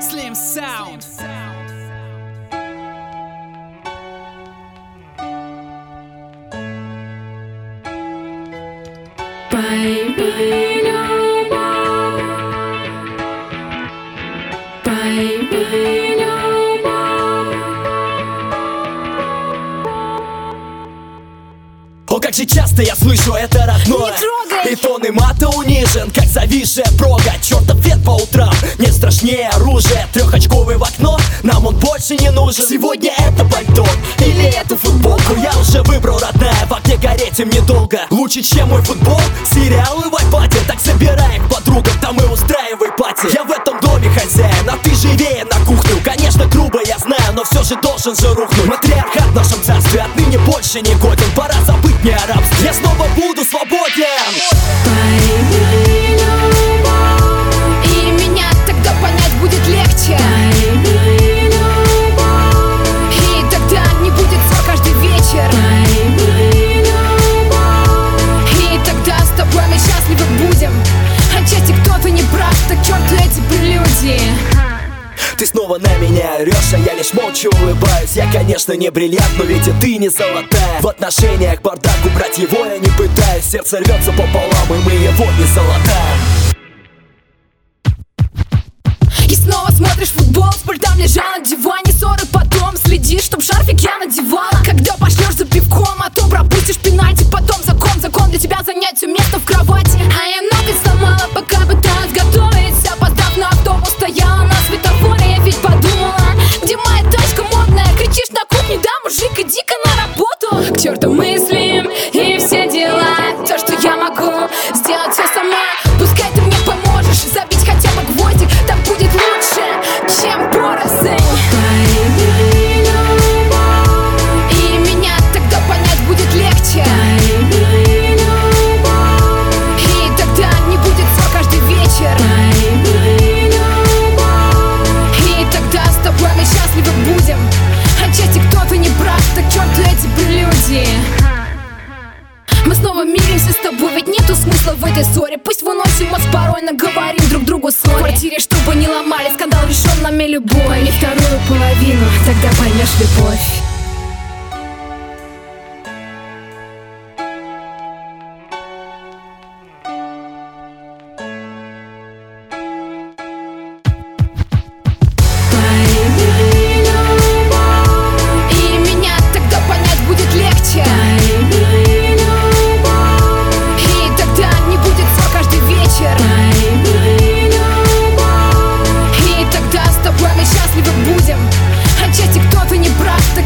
Slim Sound. Bye no more. Bye no more. О, как же часто я слышу это родное. И тон и мата унижен, как зависшая прога. Чертов вет по утрам, не страшнее оружия. Трехочковый в окно, нам он больше не нужен. Сегодня это пальто или эту футболку я уже выбрал, родная, в огне гореть им недолго. Лучше, чем мой футбол, сериалы в айпаде. Так собирай их подругам, там и устраивай пати. Я в этом доме хозяин, а ты живее на кухню. Конечно, грубо, я знаю, но все же должен же рухнуть. Матриархат в нашем царстве отныне больше не годен. Пора забыть мне о рабстве, я снова буду свободен. И меня тогда понять будет легче. И тогда не будет ссор каждый вечер. И тогда с тобой мы счастливы будем. Отчасти кто-то не прав, так черту эти прелюдии. Ты снова на меня орешь, а я лишь молча улыбаюсь. Я, конечно, не бриллиант, но ведь и ты не золотая. В отношениях бардак, убрать его я не пытаюсь. Сердце рвется пополам, и мы его не золотаем. И снова смотришь футбол, с пультом лежа на диване. Ссоры потом, следишь, чтоб шарфик я надевала. Когда пошлешь за пивком, а то пропустишь пенальти. Потом закон для тебя занять все место в кровати. А я ноготь сломала, пока пыталась готовить. Опоздав на автобус, стояла на светофоре. Я ведь подумала, где моя тачка модная. Кричишь на кухне, да, мужик, иди-ка на работу. К черту мысли и все дела. То, что я могу сделать все сама. Пускай ты мне поможешь забить хотя бы гвоздик. Так будет лучше, чем поросль. И меня тогда понять будет легче. И тогда не будет ссор каждый вечер. И тогда с тобой мы счастливы будем. Отчасти кто-то не прав, так черту эти прелюдии. Мы снова миримся с тобой, ведь нету смысла в этой ссоре. Пусть выносим мозг порой, наговорим друг другу ссоре. В квартире, чтобы не ломали, скандал решен нами любой. И вторую половину, тогда поймешь любовь. И меня тогда понять будет легче. И тогда не будет ссор каждый вечер. И тогда с тобой мы счастливы будем. Отчасти кто-то не прав,